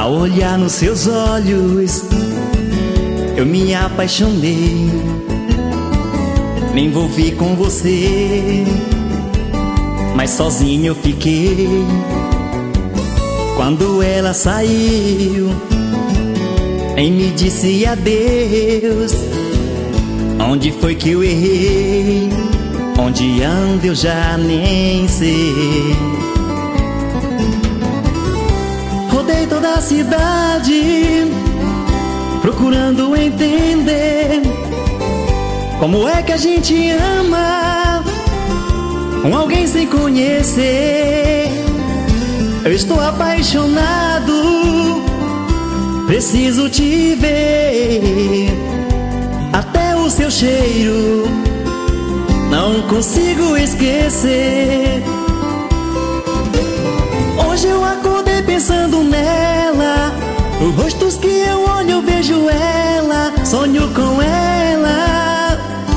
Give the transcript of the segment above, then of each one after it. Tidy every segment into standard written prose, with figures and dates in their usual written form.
Ao olhar nos seus olhos, eu me apaixonei, me envolvi com você, mas sozinho eu fiquei. Quando ela saiu e me disse adeus, onde foi que eu errei? Onde ando eu já nem sei. Rodei toda a cidade procurando entender como é que a gente ama com alguém sem conhecer. Eu estou apaixonado, preciso te ver. Até o seu cheiro não consigo esquecer. Hoje eu acordei pensando nela, os rostos que eu olho eu vejo ela, sonho com ela.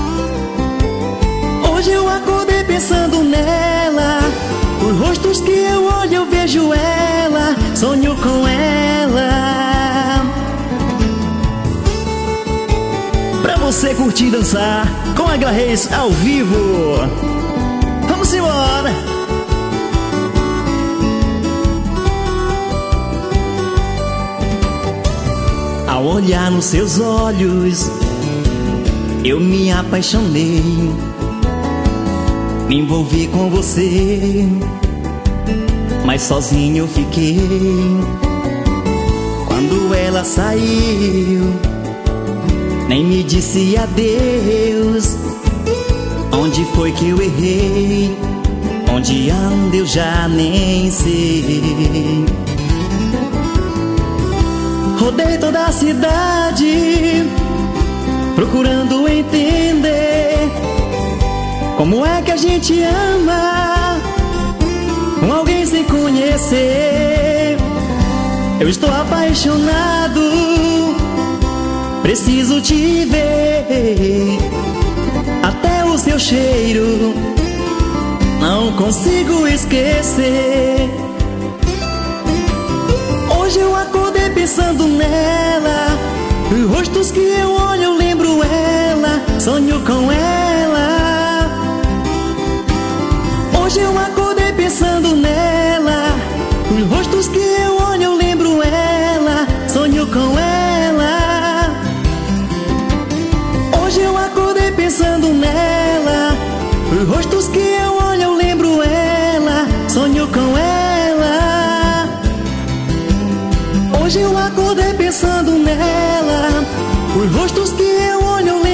Hoje eu acordei pensando nela, os rostos que eu olho eu vejo ela, sonho com ela. Pra você curtir e dançar com Águila Reis ao vivo, vamos embora! Ao olhar nos seus olhos, eu me apaixonei, me envolvi com você, mas sozinho eu fiquei. Quando ela saiu, nem me disse adeus. Onde foi que eu errei? Onde ando eu já nem sei. Rodei toda a cidade procurando entender como é que a gente ama com alguém sem conhecer. Eu estou apaixonado, preciso te ver. Até o seu cheiro não consigo esquecer. Hoje eu acordei pensando nela, os rostos que eu olho eu lembro ela, sonho com ela. Hoje eu acordei pensando nela, os rostos que eu olho eu lembro ela, sonho com ela. Hoje eu acordei pensando nela, os rostos que eu olho eu lembro ela, sonho com ela. Hoje eu acordei pensando nela, os rostos que eu olho eu